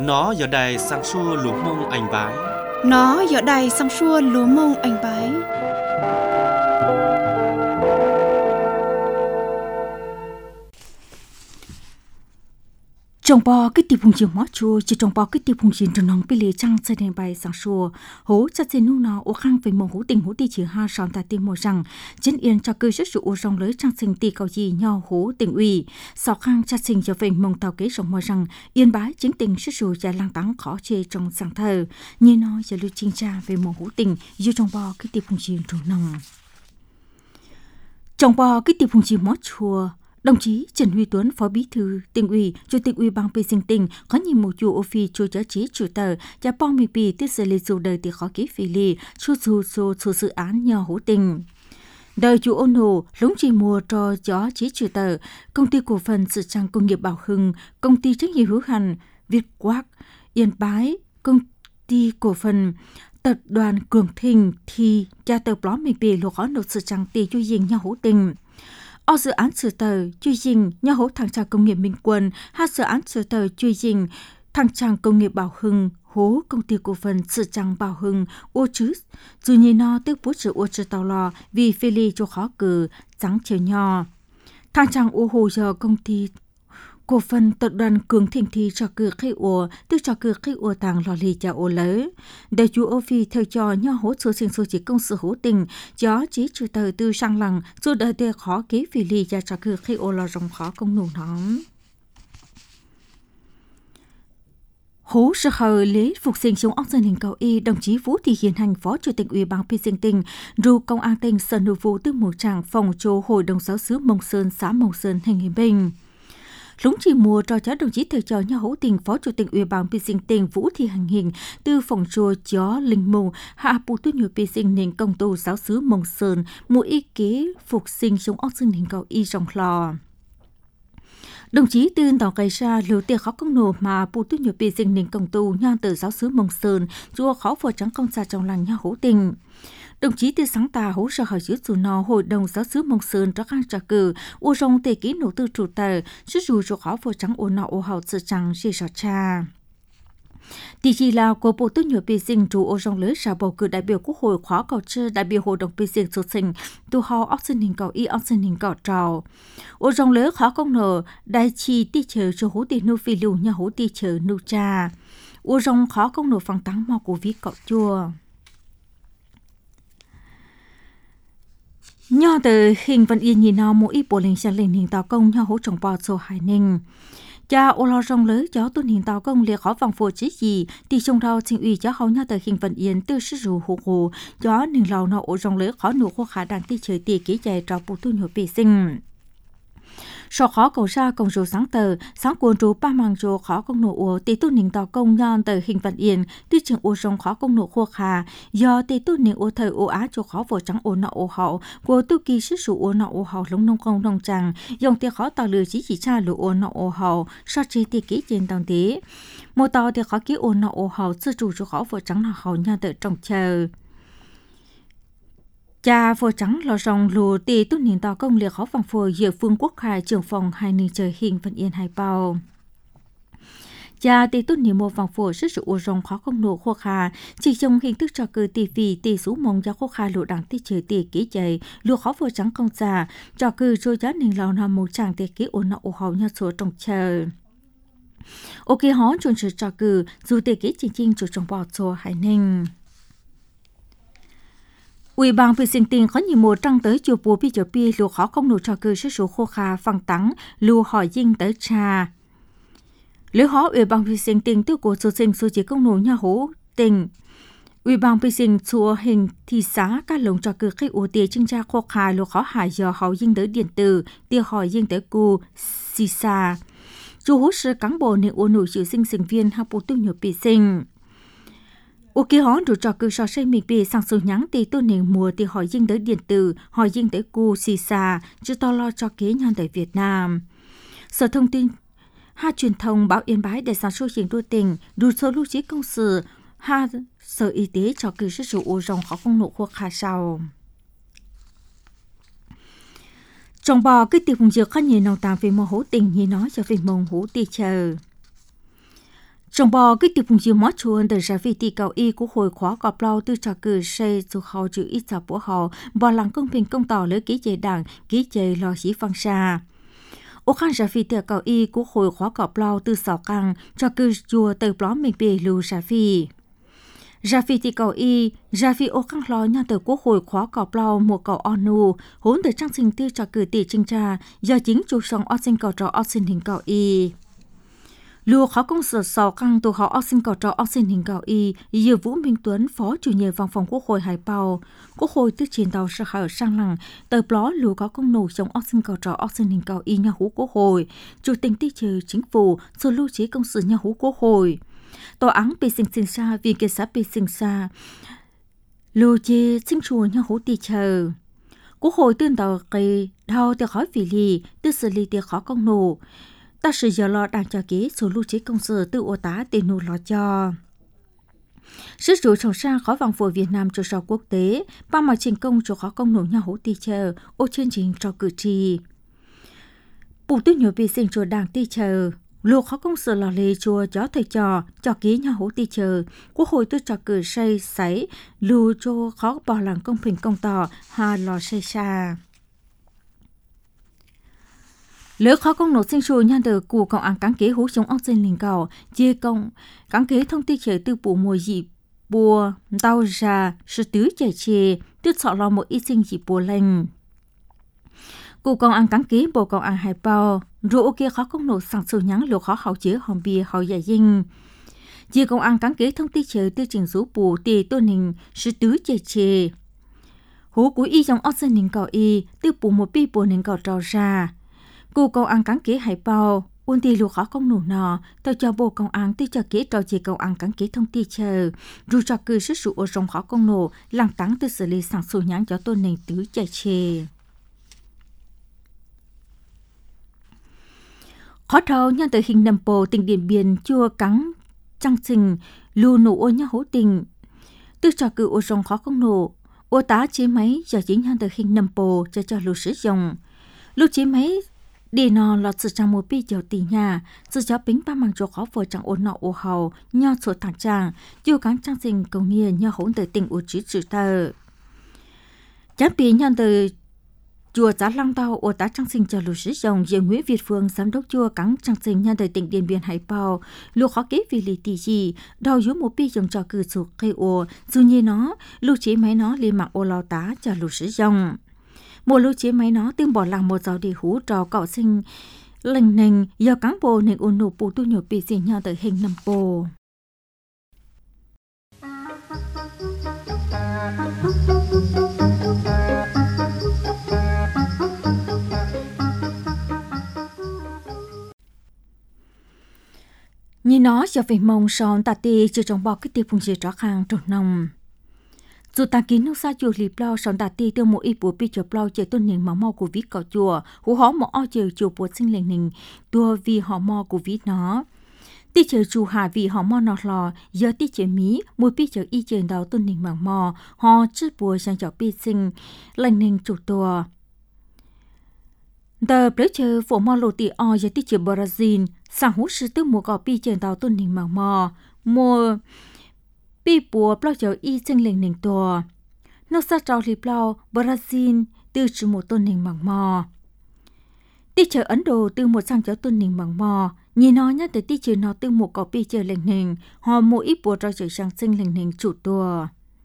Nó giờ đây sang xua lúa mông anh bái. Nó giờ đây sang xua lúa mông anh bái. Trong bò cái tiệp hùng chiều mót chua chỉ trong bò cái tiệp hùng chiều trong nòng bị lệ trăng xây đèn bay sang xua hố chắc trên nung nó ô khang về mồ hố tình hố ti chỉ ha sòn tại tim mồ rằng chiến yên cho cư rất sự ô rong lưới trang sinh ti cầu gì nhau hố tình uy sau khang chắc sinh cho về mông tàu kế rong mồ rằng yên bái chính tình rất sự dài lang táng khó chê trong sang thờ như nói giờ lưu chính tra về mồ hố tình như trong bò cái tiệp hùng chiều trong nòng trong bò cái tiệp hùng chiều mót chua. Đồng chí Trần Huy Tuấn, Phó Bí thư Tỉnh ủy, Chủ tịch Ủy ban Pê Sinh Tỉnh có nhiệm vụ chủ office chủ giá trị chủ tờ và bom mì bì tiết xử lý dù đời thì khó ký phê lì chủ dự án nhỏ hữu tình. Đời chủ ôn hồ lúng chỉ mua cho gió chí chủ tờ, công ty cổ phần sự trang công nghiệp Bảo Hưng, công ty trách nhiệm hữu hạn Việt Quác, Yên Bái, công ty cổ phần tập đoàn Cường Thịnh thì cha tờ bom mì bì lộ khó nộp sự trang tỷ chủ diện nhỏ hữu tình. Ở dự án sửa tờ chuyên dình nhà hỗ thằng trang công nghiệp Minh Quân, hai dự án sửa tờ chuyên dình thằng trang công nghiệp Bảo Hưng, hố công ty cổ phần sửa trang Bảo Hưng, ô chứ, dù như nó tức bố trợ ô trợ tàu lò vì phê ly cho khó cử, trắng chiều nho. Thằng trang ô hồ giờ công ty cổ phần tập đoàn Cường Thịnh thì cho cử khí ủa, tức cho cử khí ủa tàng lò lì cho ủa lớn. Để chú ô phi theo cho nhau hỗ trợ sinh số chỉ công sự hỗ tình, gió chỉ trừ tờ tư sang lằng, dù đợi để khó kế phỉ lì cho cử khí ủa lò rộng khó công nụ nóng. Hố sự hờ lễ phục sinh chống ốc dân hình cầu y, đồng chí Vũ Thị Hiền Hành, Phó Chủ tịch Ủy ban Pê Sinh Tỉnh, ru công an tỉnh Sơn Nụ Vũ tư mùa trạng phòng chô Hội đồng giáo sứ Mông Sơn, xã Mông Sơn, thành Hiệp Bình. Lúng chỉ mùa cho cháu đồng chí thầy trò nhà hữu tình Phó Chủ tịch Ủy ban Pê Sinh Tỉnh Vũ Thị Hành Hình từ phòng chùa gió linh mù hạ bù tu nhiều Pê Sinh nền công tu giáo sứ Mông Sơn mua ý kế phục sinh chống ốc dân hình cầu y rộng lò. Đồng chí tư tỏ gây ra lưu tiệc khó công nổ mà bù tu nhiều Pê Sinh nền công tu nhan từ giáo sứ Mông Sơn chùa khó phở trắng công xa trong làng nhà hữu tình. Đồng chí tư sáng tà hỗ trợ hỏi giữ dù nó Hội đồng giáo sứ Mông Sơn cho khang trả cử ô rong tề ký nổ tư chủ tờ chứ dù cho khó phổ trắng ô nọ ô hậu sự trắng dì rõ cha. Tỷ chỉ là của bộ tư nhựa Pê Sinh chủ ô rong lưới trả bầu cử đại biểu Quốc hội khóa cầu trơ đại biểu Hội đồng Pê Sinh xuất sinh tu hò ốc sinh hình cầu y ốc sinh hình cầu trào. Ô rong lưới khó công nở đại chi ti chờ cho hố tỷ nô phi lưu nhà hố ti chờ nô cha. Ô rong khó công nở phẳng tăng mò của ví cậu chua. Nho từ hình văn yên nhìn nó mỗi bộ linh sang lên hình tàu công nho hỗ trồng bò sổ hải ninh. Cha ô lo rong lưới gió tuân hình tàu công liệt khó vòng phổ chí gì thì trong rau sinh ủy cháu hậu nho từ hình văn yên tư sư rủ hụ hụ gió nình lầu nó ô rong lưới khó nụ khô khả đàn ti trời tì ký chạy trò bù tu nhổ bì sinh. Sau khó cầu ra công rủ sáng tờ, sáng cuốn rủ ba màng rủ khó công nổ ổ tỷ tu nình tàu công nhon tờ hình văn yên tư trường ô rong khó công nổ khô khả do tỷ tu nình ô thời ô á cho khó vổ trắng ô nọ ô hậu của tu kỳ sức rủ ô nọ ô hậu lông nông công nông tràng dòng tiền khó tàu lừa chỉ tra lửa ô nọ ô hậu so chi tỷ ký trên tàu tí một tàu thì khó ký ô nọ ô hậu sư chủ cho khó vổ trắng nọ hậu nhon tờ trồng chờ. Cha phổ trắng lò rong lù tỷ tu nền tàu công liệt khó vòng phổ giữa phương Quốc Hải trưởng phòng hai ninh trời hình văn yên hai bao. Cha tỷ tu nền một vòng phổ sức sự ô rong khó công nổ khô khả chỉ trong hình thức trò cử tỷ phì tỷ số mong giá khô khả lụ đảng tỷ trời tỷ ký chạy lù khó phổ trắng công giả trò cử trôi giá nền lò nằm màu tràng tỷ ký ổn nọ ô hậu nhau số trồng chờ. Ok hó chuẩn sự trò cử dù tỷ ký chính chủ trồng bò số hải ninh. Ủy ban Pê Sinh Tỉnh có nhiều một trăng tới chiều bùa bây giờ bia lùa khó không nổ trò cử sức số khô khả phẳng tắng lùa hỏi dinh tới trà. Lưới hóa Ủy ban Pê Sinh Tỉnh từ của số sinh số chỉ công nổ nhà hố tỉnh. Ủy ban Pê Sinh xua hình thị xã các lồng trò cử khi ủ tìa chương tra khô khả lùa khó hải giờ hậu dinh tới điện tử tia hỏi dinh tới cu xì xa. Dù hố sư cán bộ nên ủ nổi chịu sinh sinh viên học bộ tư nhập Pê Sinh. Ô kia hón đủ trò cư so xây mình bì sang số nhắn thì tôi nên mùa thì hỏi dinh tới điện tử, hỏi dinh tới cu xì xa, chứ to lo cho kế nhân tại Việt Nam. Sở thông tin, hai truyền thông báo Yên Bái để sản xuất hiện đua tình, đủ số lưu trí công sự, hai sở y tế cho cư sức sử ô rồng khó không nộ khu khá sau. Trong bò cái tiệp hùng dược khá nhiều nông tàng về mô hố tình như nói cho về mông hố tì chờ. trong bò cái tiệp nhiều mót chuồn từ ra vị tỷ cầu y của hội khóa cọp lâu từ trò cử xây dù họ chữ ít tập của họ bỏ lắng công bình công tỏ lấy ký chế đảng ký chế lo dĩ phăng xa. Ô khăn ra vị tỷ cầu y của hội khóa cọp lâu từ sáu căng trò cử chùa từ bó mình bề lưu ra vị. Ra vị tỷ cầu y, ra vị ô khăn lo nhà từ quốc hội khóa cọp lâu một cầu onu hốn từ trang sinh tư trò cử tỷ trinh tra do chính chủ sống ở sinh cầu trò ở sinh hình cầu y. Lùa khó công sở sáu căng tổ họ ốc sinh cầu trò ốc sinh hình cầu y, giờ Vũ Minh Tuấn, Phó Chủ nhiệm Văn phòng Quốc hội Hải Bào, Quốc hội tư chiến tàu sẽ khởi sang lăng, tờ bló lùa có công nổ trong ốc sinh cầu trò ốc sinh hình cầu y nhà hú Quốc hội, Chủ tịch tí trừ chính phủ, số lưu trí công sự nhà hú Quốc hội. Tòa án bị sinh xa vì kết sát bị sinh xa, lùa chế sinh chùa nhà hú tí chờ. Quốc hội tương tàu kỳ đào tiêu khói vì lì, tư xử lý tiêu khó công nổ. Ta sử giờ lo đang cho kế số lưu trí công sự từ ô tá tiền nụ lo cho. Sức rủi sầu sang khó vòng phổi Việt Nam cho sau quốc tế, ba mọi trình công cho khó công nổ nhà hữu tì chờ, ô chương trình cho cử tri. Bù tư nhiều bị sinh cho đảng tì chờ, lùa khó công sự lò lì chùa cho thầy cho kế nhà hữu tì chờ, quốc hội tư cho cử xây sấy, lùa cho khó bỏ lắng công bình công tỏ, hà lò xây xa. Lỡ khó công nổ sinh sôi nhan từ cụ cộng án cán kế hú chống ốc sinh linh cầu, chia công cán kế thông tin chế từ bộ mùa dị bùa, đau ra, sự tứ trẻ chê, tức sọ lo một ít sinh dị bùa lành. Cụ cộng án cán kế bộ cộng án Hải Bào, rồi ok khó công nổ sản sôi nhắn lửa khó hậu chế hòm bia hậu giải dinh. Chia công án cán kế thông tin chế từ trình số bùa tì tôn hình, sự tứ trẻ chê. Hú của y trong ốc sinh linh cầu y, từ bộ một bi bùa linh cầu trò ra. Cụ công an cán kế Hải Bào, ôn tì lùa khó công nổ nọ, tao cho bộ công an tư cho kế trò chỉ công an cán kế thông tin chờ, dù cho cư sức sụ ở trong khó công nổ, lăng tắng từ xử lý sản xuất nhãn cho tôn nền tứ chạy chê. Khó thâu nhân từ hình nằm bồ tỉnh Điện Biên chua cắn trăng trình, lù nổ ô nhá hố tình. Tư cho cư ở trong khó công nổ, ô tá chế máy cho chính nhân từ hình nằm bồ cho lù sử dụng. Lù chế máy đi nó lọt sự trong một bi dầu tì nhà, sự cho bính ba mang chỗ khó vừa chẳng ổn nọ ô hầu, nho sổ thẳng trang, dù cán trang sinh cầu nghề nho hỗn từ tình ổ chứ trừ tờ. Chán bí nhân từ chùa giá lăng tàu ô tá trang sinh cho lũ sử dụng về Nguyễn Việt Phương, giám đốc chùa cán trang sinh nhân từ tỉnh Điện Biên Hải Bào, lũ khó kế vì lý tì gì, đào dũ một bi dùng cho cử sụt cây ổ, dù như nó, lũ chế máy nó lên mạng ô lao tá cho lũ sử dụng. Một lưu chế máy nó tương bỏ làng một giáo đi hú trò cậu sinh lành nành do cán bộ nên ôn nụ bù tu nhiều bị gì nhau tới hình nằm bồ. Như nó cho về mong son tà tì chưa trong bò cái tiệp phùng dì rõ khang trộn nồng. Dù ta kín nước xa chùa lịp lao sẵn tà ti tiêu một ít bùa bị chụp lao chế tôn nền mà mò của vít cỏ chùa, hú hó một o chờ chùa bùa sinh lệnh nền, tua vì họ mò của vít nó. Tí chờ chùa hạ vì họ mò nọt lò, giờ tí chờ mí, mùi bị chờ y chờ đào tôn nền mà mò, họ chứ bùa sang chọ bị sinh, lệnh nền chủ tùa. Tờ bế chờ phổ mò lộ tì o giờ tí chờ Brazil, sang hú sư tư mùa gò bị chờ đào tôn nền mà mò, mùa bị bùa bao giờ y sinh lệnh nền tùa. Nước xa trào lịp lao Brazil từ chỉ một tôn nền bằng mò. Tí chờ Ấn Độ từ một sang cháu tôn nền bằng mò. Nhìn nó nhá tới tí chờ nó từ một cỏ bị chờ lệnh nền. Họ mua ít bùa trao trở sang sinh lệnh nền chủ tùa.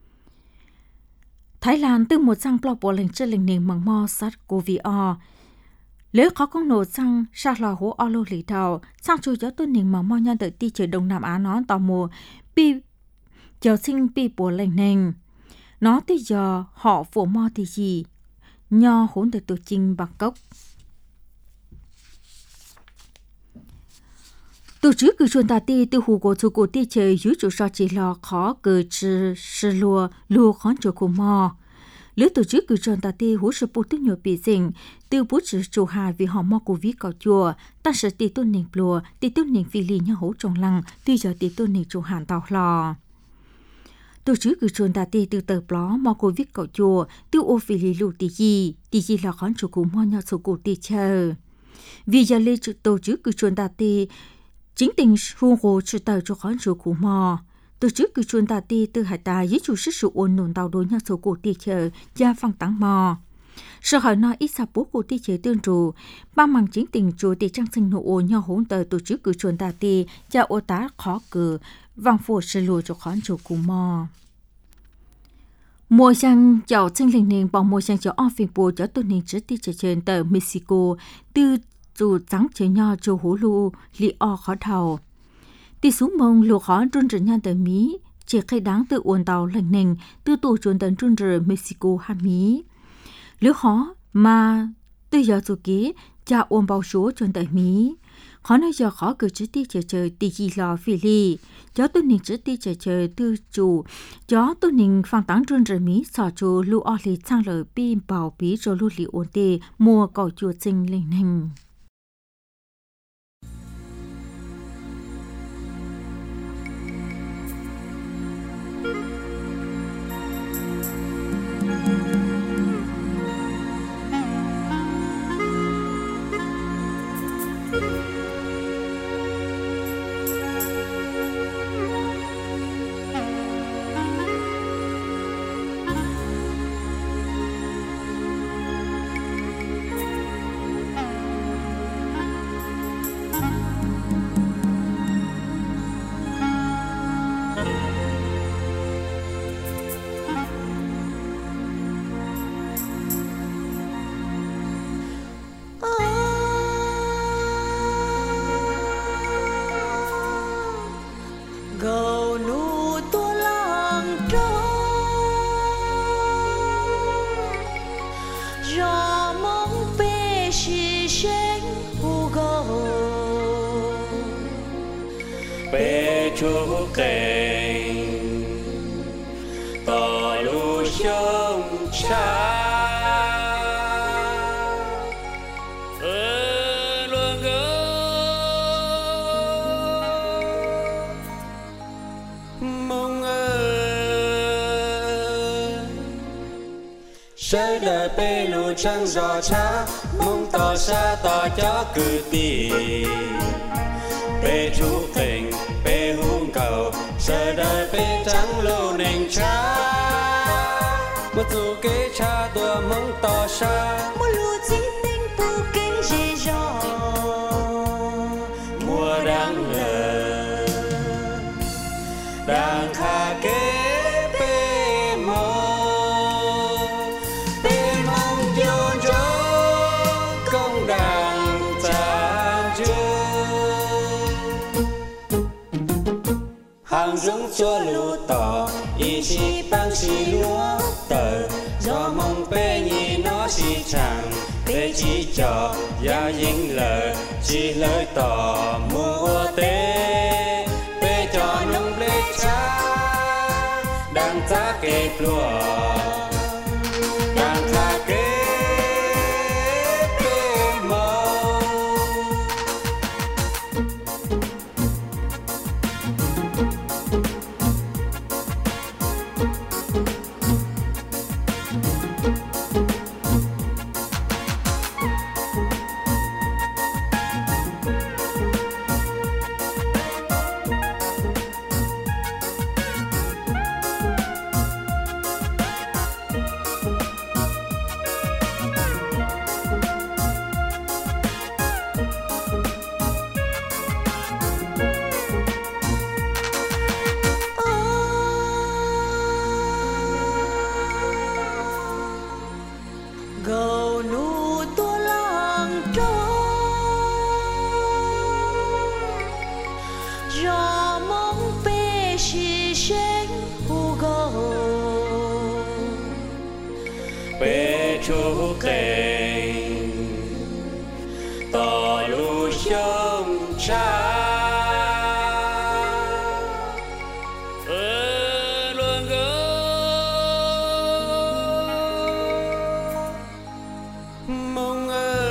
Thái Lan từ một sang bao bùa lệnh chờ lệnh nền bằng mò sát COVID-19. Nếu khó công nổ sang xa lò hố o lô lý thảo, sang chú cháu tôn nền bằng mò nhá tới tí chờ Đông Nam Á nó tàu mùa bị chờ sinh bị bùa lệnh nền. Nó tới giờ họ phổ mò thì gì? Nho hỗn từ tổ trình bằng cốc. Tổ chức cử chuồn tà ti từ hù cổ chú cổ ti chơi dưới chủ so chỉ lò khó cử trừ sư lùa khó chỗ cổ mò. Lứa tổ chức cử chuồn tà ti hú sư bố tức nhiều bị dình từ bố trừ chủ hà vì họ mò cổ ví cỏ chùa ta sẽ tì tôn nền lùa tì tôn nền phi lì nhau hố trồng lăng từ giờ tì tôn nền chủ hàn tàu lò. Tổ chức cử chuồn tà ti từ tờ bló mò cổ viết cậu chùa tiêu ô phi lì lù tì gì là khón chủ cú mò nhau số cổ tì chờ. Vì giờ lê tổ chức cử chuồn tà ti chính tình hùng hồ chủ tàu cho khán chủ cụ mò từ trước cứ chuyên ta ti từ hải ta với chủ sức sự ôn nôn tàu đối nhau số cụ ti chờ gia phăng tăng mò sở hỏi nói ít sạp bố cụ ti chế tương trụ ba mằng chính tình chủ ti trang sinh nụ ô nhau hỗn tờ từ trước cứ chuyên ta ti cha ô tá khó cử vang phổ sự lùi cho khán chủ cụ mò mùa sang chào sinh linh nền bằng mùa sang chào ở phiên bùa cho tuần nền trước ti trên tờ Mexico từ dù trắng chế nhau cho hú lu li o khó thầu ti xuống mông lùa khó trôn trở nhan tờ Mỹ chỉ khai đáng từ uốn tàu lành nền từ tù chuẩn tấn trôn trở Mexico ha Mỹ lứa khó mà từ giờ dù ký cha uốn bao số chuẩn tờ Mỹ khó nói giờ khó cứ trước ti chờ ti gì lo phi li cho tuần nền trước ti chờ từ chủ cho tuần nền phang táng trôn trở Mỹ sò cho lu o li sang lời pin bảo bí rồi lu li uốn tê mua cỏ chùa sinh lành nền chú kênh tỏ lũ sông xa luôn mong sẽ đời bê lũ trăng gió cha mong tỏ xa tỏ cho cử tì bê chú kênh bê hung cầu giờ đời bê trắng lô nền cha một dù kế cha tua mong tỏ xa một lũ chỉ tình bù kinh dễ dò mùa đang lờ đang khá kế bê mong chôn chó công đàn cha chưa hàng giống cho lũ tỏ ý chí băng xì lúa tờ do mong bê nhì nó xì chẳng bê chỉ cho gia dính lờ chỉ lời tỏ mua tế bê cho nông lê cha đang giá kê lúa đang khá kế bê mong gầu nụ tua làng trôi gió mong bê xì xanh hù gầu bê chú kênh tỏ lũ sông cha luôn mong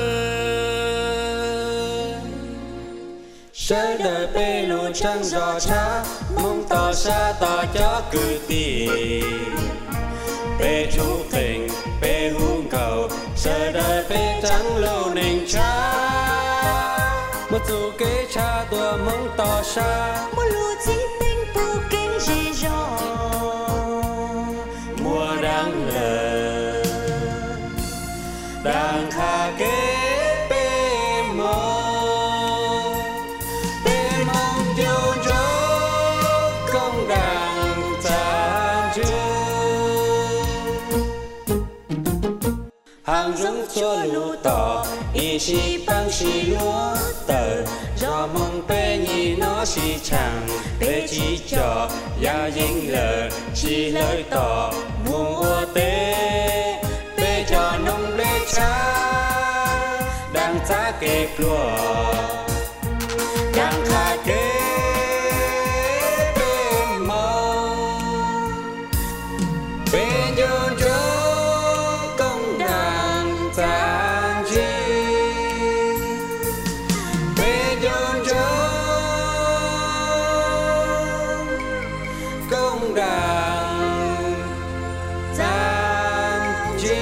sẽ đời bê lũ trăng gió cha mong tỏ xa tỏ cho cử tì bê chú kênh bê hung cầu sẽ đời bê trắng lô nền cha một dù kế cha tua cho mong to xa một lũ chỉ tình tu kinh gì rõ mùa đang lờ đang kha kế bê mong tiêu cho công đàn ta chưa hàng giống cho lũ tỏ ý chí bằng xì lúa tờ do mong bê nhì nó xì chẳng bê chỉ cho ya dính lờ chỉ lời tỏ muôn ua tế bê cho nông bê cha đang giá kê lúa đang khá kế bê mong bê nhôn cho công đàn tàn chi bê nhôn cho công đàn tàn chi.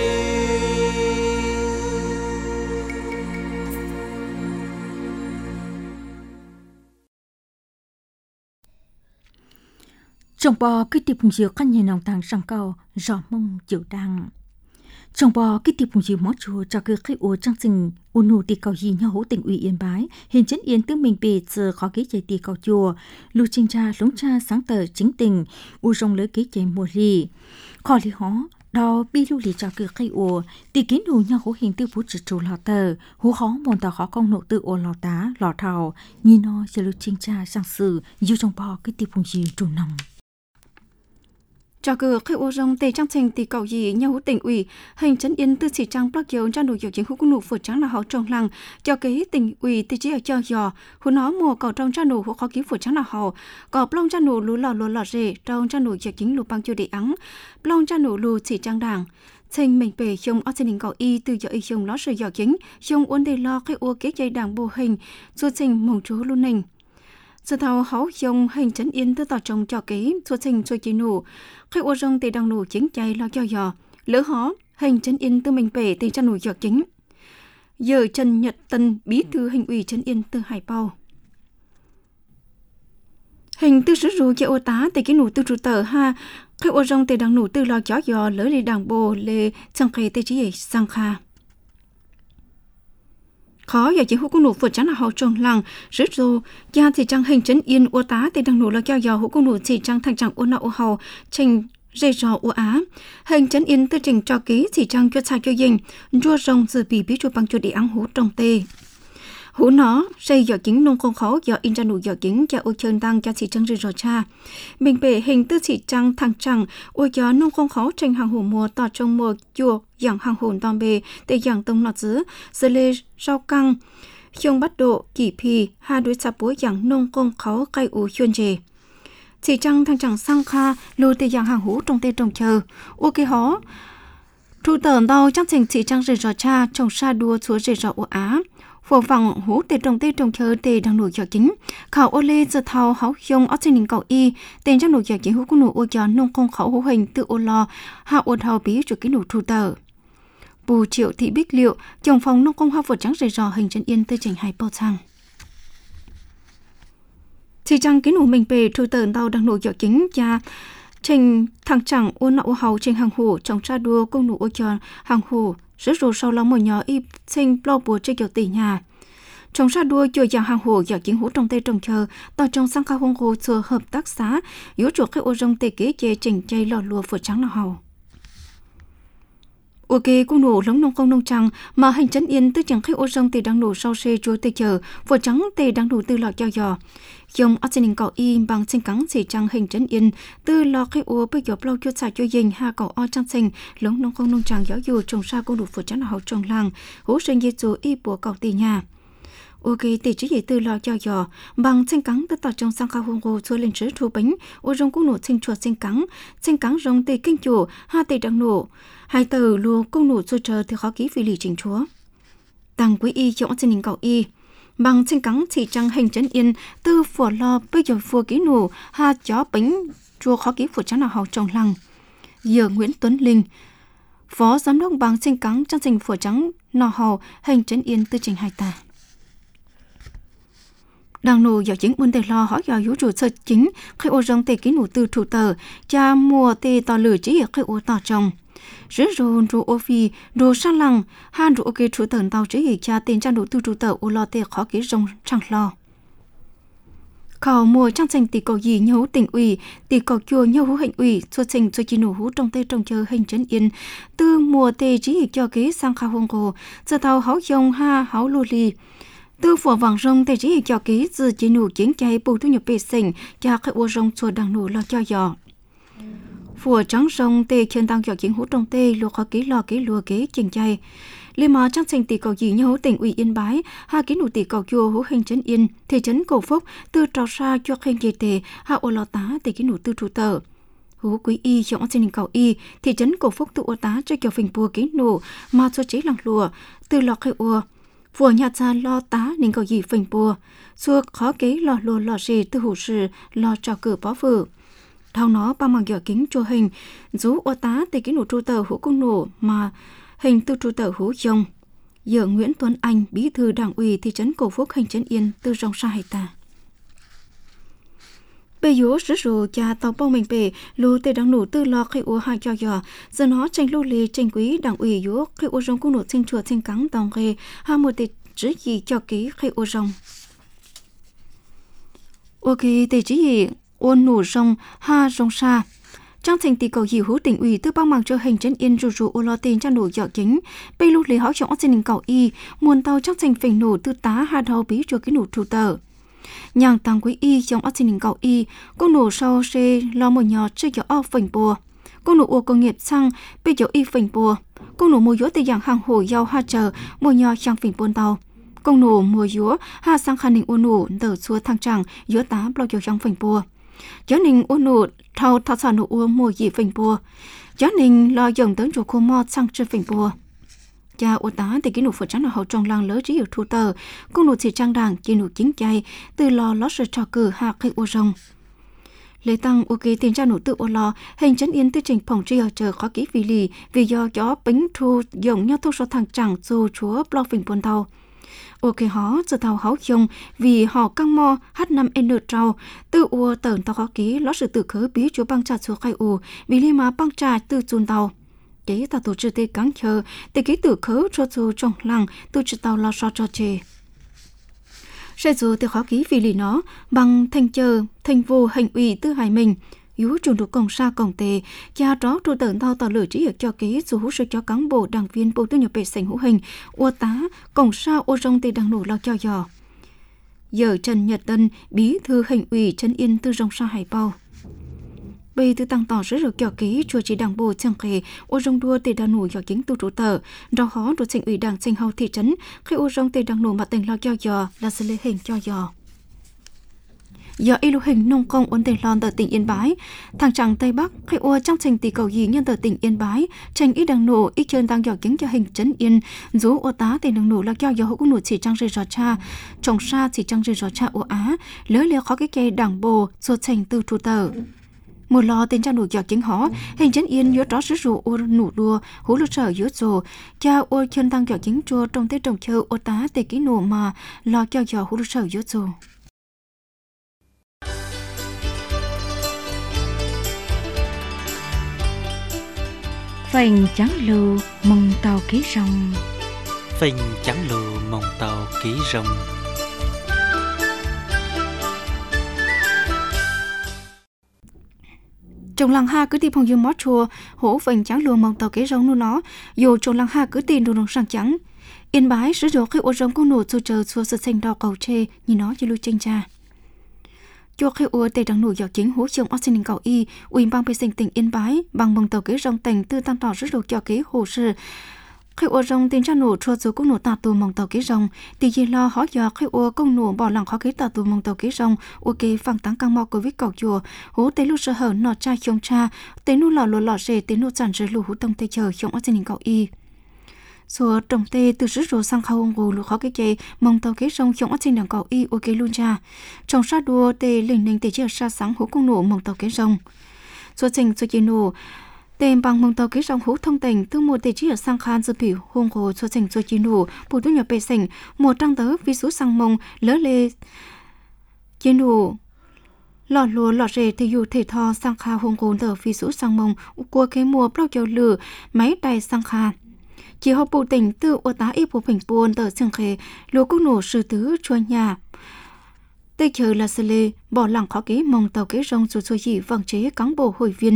Trong bò cái tiệp dừa căn nhà nòng tàng sang cao rõ mông chịu đăng. Trong bò cái tiệp dừa mó chùa cho cái khai ủa trang trình unu tì cầu gì nhau hữu tỉnh ủy Yên Bái hiện chấn yên tương mình bề giờ khó kế chạy tì cầu chùa lưu trình cha lúng cha sáng tờ chính tình u rong lỡ kế chạy mùa lì khó lì hó đo bi lưu lì cho cái khai ủa tì kiến đủ nhau hữu hình tư phú trực trù lò tờ hú khó môn tàu khó công nộ tự ổ lò tá lò thảo nhìn nó giờ lưu trình cha sang sử dù trong bò cái tiệp dừa trù nòng. Cho cơ khai ô rong tề trang trình tì cầu gì nhau tỉnh ủy hình chấn yên tư chỉ trang block dấu ra nổi dấu chính hữu nụ phở trắng là họ trồng lăng cho cái tỉnh ủy tì chỉ ở cho dò hữu nó mùa cầu trong ra nụ hữu khó kiếm phở trắng là họ cầu plong ra nụ lú lò rề trong ra nụ dấu chính lú băng chiêu địa ắng plong ra nụ lú chỉ trang đảng trình mình bề dùng ở trên đỉnh cầu y từ giờ y dùng nó sợi dò chính dùng uốn đề lo khai ô kế dây đảng bộ hình du trình mong chúa luôn nình sự thảo hậu dùng hình chấn yên tư tỏ trồng cho ký xuất trình cho chỉ nụ khai ô rong tì đang nụ chính chạy lo cho dò lỡ hó hình chấn yên tư mình bể tì cho nụ dò chính giờ Trần Nhật Tân bí thư hình ủy chấn yên tư Hải Bao hình tư sử dụng cho ô tá tì cái nụ tư trụ tờ ha khai ô rong tì đang nụ tư lo cho dò lỡ lì đảng bộ lê sang khai tì chỉ sang kha khó giờ chỉ hút công nụ vượt trắng là họ trồng làng rứt rô gia thì trang hình chấn yên ô tá thì đang nụ là cho giờ hút công nụ chỉ trang thành trang ô nọ ô hầu trình dây rò ô á hình chấn yên tư trình cho ký chỉ trang cho xa cho dinh rua rồng dự bị bí cho bằng cho địa ăn hút trồng tê hú nó xây giờ chính nông công khó giờ in ra nụ giờ chính cho ô chân tăng cho chỉ trang rơi rò cha mình bể hình tư chỉ trang thằng chẳng ô giờ nông công khó tranh hàng hồ mùa tỏ trong mùa chùa dạng hàng hồn toàn bề để dạng tông lọt giữ lê rau căng khiông bắt độ kỳ pì hai đối sạp búa dạng nông công khó cây ủ chuyên dề chỉ trang thằng chẳng sang kha lưu để dạng hàng hú trong tê trồng chờ ô cái hó thu tờn đau chắc trình chỉ trang rơi rò cha trồng sa đua chúa rơi rò ô á phổ vọng hú tê trồng chờ tê đang nổi giờ chính khảo ô lê giờ thao háo dùng ở trên đỉnh cầu y tên trong nổi giờ chính hú của nụ ô giờ nông công khẩu hú hình tự ô lo hạ ô thao bí rồi cái nụ thu tờ Bù Triệu Thị Bích Liệu chồng phòng nông công hoa vượt trắng rời rò hình chân yên tư trình Hải Bao Sang chỉ trang cái nụ mình về thu tờn đau đang nổi giờ chính cha trình thằng chẳng ô nọ ô hầu trên hàng hồ trong tra đua công nụ ô tròn hàng hồ rất rồi sau lòng một nhỏ y sinh lo bùa trên kiểu tỷ nhà trong ra đua chùa giang hàng hồ giờ chính hữu trong tây trồng chờ tàu trong sang cao hông hồ chùa hợp tác xã yếu chuột cái ô rong tây kế chê chỉnh chay lò lùa phở trắng là hầu ok cung nổ lống nông công nông trăng mà hành chấn yên tư chẳng khách ô rong tây đang nổ sau xe chùa tây chờ phở trắng tây đang nổ tư lọ cho giò dùng ở trên cầu y bằng sinh cắn chỉ trăng hình chấn yên tư lọ khách ô bây giờ lâu chuột xài cho dình ha cầu o trăng sinh lống nông công nông trăng giáo dù trồng ra cung nổ phở trắng là hầu trồng làng hữu sinh dây chùa y bùa cầu tây nhà ok tỷ trí gì tư lo cho giò bằng sinh cắn tất trong sang khao hông hồ xua lên sứ thu bánh ô rong cung nổ sinh chuột sinh cắn rong tây kinh chủ ha tây đang nổ hai tờ lùa cung nổ xua chờ thì khó ký vì lì trình chúa tăng quý y trong trên hình cầu y bằng sinh cắn chỉ trăng hình chấn yên tư phổ lo bây giờ phù ký nổ ha chó bánh chua khó ký phù trắng nào hậu trồng lăng giờ Nguyễn Tuấn Linh phó giám đốc bằng sinh cắn trong trình phù trắng nọ hậu hình chấn yên tư trình hai ta đang nụ giờ chính muốn để lo họ giờ vũ trụ sơ chính khi ô rong tê kỹ nụ từ thủ tờ cha mùa tê tỏ lửa chỉ khi ô tỏ trồng rứa rôn rô ô phi rô sang lăng han rô ok thủ tờ tàu chỉ cha tên cha nụ từ thủ tờ ô lo tê khó kỹ rong chẳng lo khảo mùa trang trình tỷ cầu gì nhấu tỉnh ủy tỷ cầu chùa nhấu hữu hành ủy cho trình cho chi nụ hữu trong tê trong chờ hình trấn yên từ mùa tê chỉ cho kế sang khảo hồng cổ giờ tàu háo dông ha háo lù lì từ phổ vàng rong tê chỉ cho kế giờ chỉ nụ chiến chạy bù thu nhập bề sình cho khách ô rong chùa đằng nụ lo cho giò phổ trắng rong tê chân tăng cho chiến hữu trong tê lùa khó kế lo kế lùa kế chỉnh chạy liên mà trang trình tỷ cầu gì nhớ tỉnh ủy Yên Bái ha ký nụ tỷ cầu chùa hữu hình trấn Yên thị trấn Cầu Phúc từ trào xa cho khen dây tề ha ô lò tá tỷ ký nụ từ trụ tờ hữu quý y trong gia đình cầu y thị trấn Cầu Phúc tự ô tá cho kiểu phình bùa ký nụ mà cho chế lằng lùa từ lò khai ua vừa nhà cha lo tá nên cầu gì phình bùa xua khó kế lò lùa lò gì từ hữu sự lò trào cử bó vử thao nó ba màng giỏ kính chùa hình rú ô tá tỷ ký nụ trụ tờ hữu cung nụ mà hình từ trụ tờ hữu dòng giờ Nguyễn Tuấn Anh bí thư đảng ủy thị trấn Cầu Phúc hình trấn Yên từ rong sa hay ta bây giờ sử dụng cha tàu bao mình về lô tê đảng nổ từ lo khi ô hai cho giờ giờ nó tranh lô lì tranh quý đảng ủy yếu khi ô rong cũng nổ tranh chùa tranh cắn tòng ghê hai một tê chỉ gì cho ký khi ô rong ok tê chỉ gì ôn nổ rong ha rong sa trong thành tỷ cầu dìu hữu tỉnh ủy từ bao màng cho hình trấn Yên rủ ô lo tiền cho nổ dọ chính bây lúc lấy họ chọn gia đình cầu y muôn tàu trong thành phình nổ từ tá hà đầu bí cho cái nổ trụ tờ nhàng tăng quý y trong gia đình cầu y con nổ sau xe lo một nhỏ chơi cho ao phình bùa con nổ ô công nghiệp xăng bây giờ y phình bùa con nổ mua dúa từ dạng hàng hồ giao ha chờ mua nhỏ sang phình buôn tàu con nổ mua dúa ha sang khăn hình ô nổ đỡ xua thăng tràng dúa tá bao giờ trong phình bùa gió ninh ô nụ thao thao sản nụ uống mùa dị phình bùa gió ninh lo dòng tới chỗ khô mò sang trên phình bùa cha ô tá thì cái nụ phật trắng là hậu trong làng lớn chỉ ở thu tờ cô nụ chỉ trang đàng chỉ nụ chính chay từ lò lót rồi trò cử hạ cây ô rồng lễ tăng ok tiền cha nụ tự ô lò hình trấn Yên tư trình phòng tri ở chờ khó kỹ vì lì vì do gió bính thu dòng nhau thuốc số thằng chẳng dù chúa blo phình buồn tàu ok họ giờ tàu háo dông vì họ căng mo H5N trâu từ ua tờn tàu khó ký lót sự tự khớ bí chúa băng trà xuống khai ù vì li mà băng trà từ chun tàu chế tàu tổ chức tê cắn chờ tê ký tự khớ cho dù trong làng từ chữ tàu lo so cho chê sẽ dù tê khó ký vì li nó bằng thành chờ thành vô hành ủy tư hải mình yếu trường thuộc cổng xa cổng tề cha đó trụ tận thao tàu lửa chỉ ở cho kế dù hút sự cho cán bộ đảng viên bộ tư nhập vệ sinh hữu hình ô tá cổng xa ô rong tề đằng nổ lo cho giò giờ Trần Nhật Tân bí thư hành ủy trấn Yên tư rong xa hải bao bây tư tăng tỏ rất được cho kế chùa chỉ đảng bộ chẳng kề ô rong đua tề đằng nổ cho chính tu trụ tờ đó họ được thành ủy đảng sinh hậu thị trấn khi ô rong tề đằng nổ mặt tình lo cho giò là xử lý hình cho giò giờ y lưu hình nông công ổn định lòn tại tỉnh Yên Bái thằng tràng Tây Bắc khi ô trong trình tỷ cầu gì nhân tại tỉnh Yên Bái tranh ít đằng nổ ít chân đang dò kính cho hình trấn Yên rú ô tá tiền đằng nổ là do hữu cũng nổ chỉ trang rơi gió cha trồng sa chỉ trang rơi gió cha ô á lỡ leo khó cái cây đảng bồ rồi thành từ trụ tờ một lò tên trang nổ dò kính họ hình trấn Yên giữa đó sử dụng ô nổ đua hú lô sở giữa rồ cha ô chân đang dò kính chua trong tết trồng chơi ô tá tề ký nổ mà lò cho dò hú lô sở giữa rồ phành trắng lù mông tàu ký rồng phình trắng lù mông tàu ký rồng trồng lăng ha cứ tìm phòng dương mót chùa hổ phình trắng lù mông tàu ký rồng nu nó dù trồng lăng ha cứ tìm đồ đồng sang trắng Yên Bái sử dụng khi ô rồng cô nổ chu chờ chùa sự xanh đỏ cầu chê như nó chỉ lui tranh cha cho khi ua tề đằng nổi dọc chính hỗ trợ Austin cầu y ủy ban vệ sinh tỉnh Yên Bái bằng mông tàu kế rong tỉnh từ tam tỏ rất được cho kế hồ sơ khi ua rong tiền cho nổ cho số công nổ tạt tù mông tàu kế rong thì gì lo hỏi giờ khi ua công nổ bỏ lặng khó kế tạt tù mông tàu kế rong ua kế phẳng tăng căng mò covid cầu chùa hỗ tề lu sơ hở nọ cha chồng cha tề nu lò lò rề tề nu chản rề lù hú tông tề chờ trong Austin cầu y số trồng tê từ rứt rồi sang khâu ngủ lục khó cái chè mong tàu kế sông chống trên đường cầu y ok luôn cha trồng sát đua tê linh linh tê chia sa sáng hú cung nổ mong tàu kế sông số trình số chỉ nổ tên bằng mong tàu kế sông hú thông tình từ một tê chia sang khan dự biểu hung hồ số trình số chỉ nổ bộ tu nhập bề sình một trang tớ vì số sang mong lỡ lê chế nụ lọ lúa lọ rễ thì dù thể thò sang kha hùng gồn tờ phi sũ sang mông của cái mùa bao dầu lửa máy đài sang kha chỉ họ bù tỉnh từ ô tá y bộ bình buồn tờ xương khề lúa cũng nổ sư tứ chua nhà tây chờ là sê lê bỏ lẳng khó kế mong tàu kế rong rồi xôi dị vàng chế cán bộ hội viên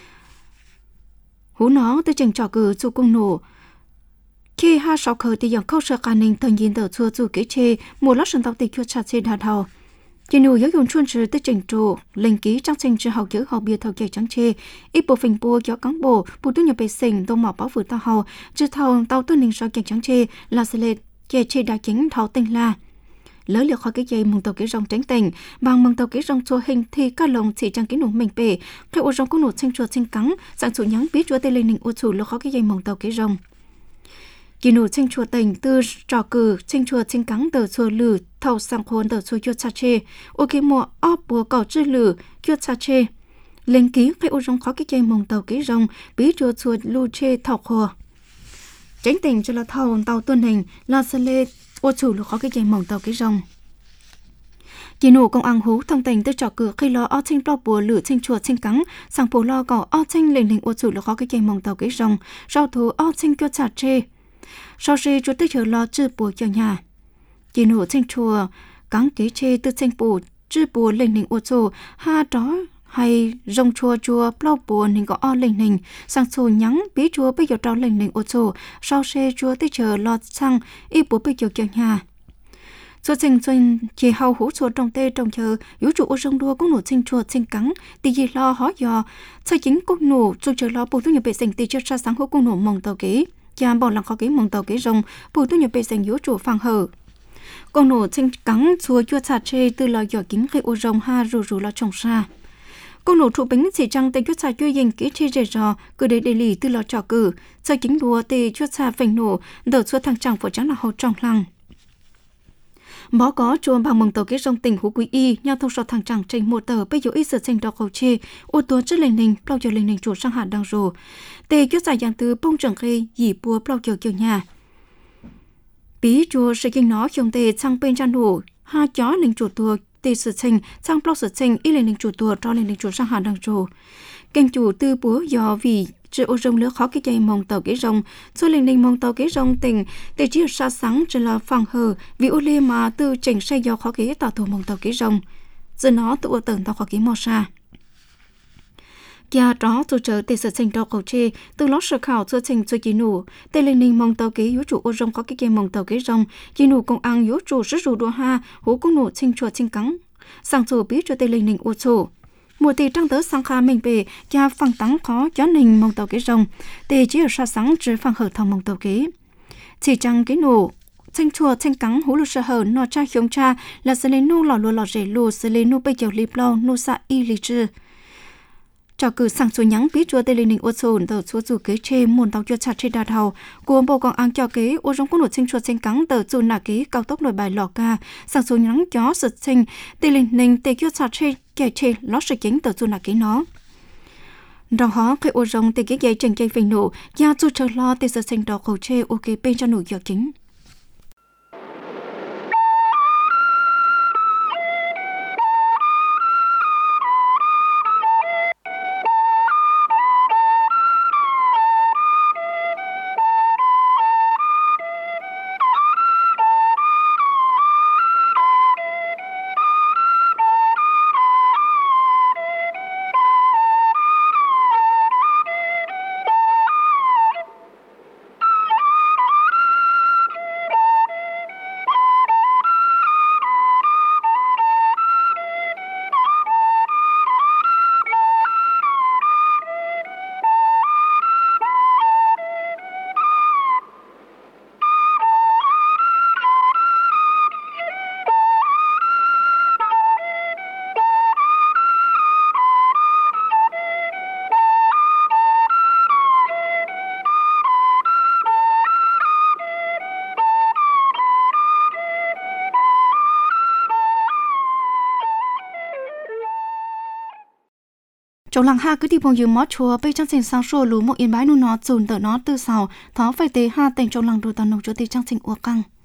hú nó tới trình trò cử dù cung nổ khi ha sáu khởi thì dòng câu sợ cả ninh thần nhìn tờ chua dù kế chê mùa lót sân tàu tịch chua chặt trên đà thầu chỉ nụ giáo dục chuyên sử tới trình trụ lên ký trang sinh cho học chữ học bia thầu chạy trắng chê ít bộ phình bùa cho cán bộ bù tư nhập bề sinh đông mỏ báo vừa tàu hầu chữ thầu tàu tư ninh so chạy trắng chê là sê lê chạy chê đa chính thầu tinh la lỡ liệt khỏi cái dây mừng tàu kế rong tránh tình bằng mừng tàu kế rong chua hình thì các lồng chỉ trang ký nụ mình bể cái ô rong có nụ sinh chua sinh cắn sản xuất nhắn biết chua tây lên ninh ô chủ lỡ khỏi cái dây mừng tàu kế rong chỉ nụ sinh chua tình từ trò cử sinh chua sinh cắn từ chua lử thầu sang khuôn từ chua chua cha chê ô kế mùa óp bùa cỏ chư lử chua cha chê lên ký cái ô rong khó cái dây mừng tàu kế rong biết chua chua lu chê thầu khô tránh tình cho là thầu tàu tuân hình là sê lê ô chủ lỡ khó cái dây mừng tàu kế rong chỉ nụ công ăn hú thông tình tới trò cửa khi lo o chinh bao bùa lửa chinh chuột chinh cắn sang phố lo cỏ o chinh lình ô chủ lỡ khó cái dây mừng tàu kế rong rau thú o chinh kêu chả chê sau khi chú tới chờ lo chư bùa cho nhà chỉ nụ chinh chùa cắn kế chê từ chinh bùa chư bùa lình ô chủ ha đó hay rong chùa chùa bao bùa nên có o lình sang xù nhắn bí chùa bây giờ trao lình ô chủ sau khi chúa tới chờ lo sang y bùa bây giờ cho nhà số trình xuân chỉ hầu hú chùa trong tê trong chờ yếu chủ ô rong đua cũng nổ chinh chùa chinh cắn tì gì lo hó dò sau chính cũng nổ dù chờ lo bùa thu nhập bệ sinh tì chưa ra sáng hú cũng nổ mong tàu kế cha bỏ lặng khó kế mong tàu kế rong bùa thu nhập bệ sinh yếu chủ phẳng hở con nổ chinh cắn chùa chua chặt chê từ lo dò kính khi ô rong ha rù lo trồng xa con nổ trụ bính chỉ trăng tê chua chặt chua dình kế chê rề rò cứ để đề lì từ lo trò cử sau chính đùa tê chua chặt phành nổ đợt chua thằng chẳng phổ trắng là hậu trong lăng bó có chuông bằng mừng tàu kế rong tỉnh hú quý y nhau thông sọ thằng chẳng trên một tờ bây giờ ít giờ xanh đỏ khẩu chê ô tô chất lệnh ninh bao giờ lệnh ninh chủ sang hạt đang rồ tê kết giải dạng từ bông trưởng khê dì bùa bao giờ kiểu nhà bí chùa sẽ kinh nó khiong tê sang bên chan hủ ha chó lệnh chủ tua tê sự xanh sang bao sự xanh y lệnh ninh chủ tua cho lệnh ninh chủ sang hạt đang rồ kênh chủ tư búa do vì chỉ ô rong lứa khó cái dây mong tàu kế rong số linh linh mong tàu kế rong tỉnh để chỉ xa sáng chỉ là phẳng hờ vì ô lê mà từ chỉnh say do khó kế tạo thủ mong tàu kế rong giờ nó tự ô tần tàu khó kế mò xa kia đó tôi chờ để sự sinh đau khẩu chê từ lót sở khảo cho trình cho chỉ nụ tê linh linh mong tàu kế yếu chủ ô rong khó cái dây mong tàu kế rong chỉ nụ công ăn yếu chủ rất rủ đua ha hú cũng nụ chinh chua chinh cắn sang chủ biết cho tê linh linh ô chủ mùa tì trăng tớ sang kha mình về cha phăng tắng khó chó nình mong tàu kế rong tì chỉ ở xa sáng chỉ phăng hở thòng mong tàu kế chỉ trăng cái nổ chanh chua chanh cắn hú lù sơ hở nọ cha khiông cha là sê lê nu lò lùa lò rể lù sê lê nu bây giờ lip lo nu sa y lì chư cho cử sang số nhắn bí chua tê lê ninh ô sồn tờ chua dù kế chê muôn tàu chua chặt trên đà thầu của bộ còn ăn cho kế ô rong cũng nổ chanh chua chanh cắn tờ chua nà kế cao tốc nổi bài lò ca sang số nhắn chó sật chanh tê lê ninh tê chua chặt chê kẻ chê lót sự chính tờ chua nà kế nó đó hó khi ô rong tê kế dây chân dây phình nổ gia chua chờ lo tê sật chanh đỏ khẩu chê ok bên cho nổi giọt chính trong làng ha cứ đi bằng dừng mót chùa bây trang trình sang sổ lú một yên bái nu nó dồn tờ nó từ sào thó phải tế ha thành trong làng đồ tàn nông cho tế trang trình ua căng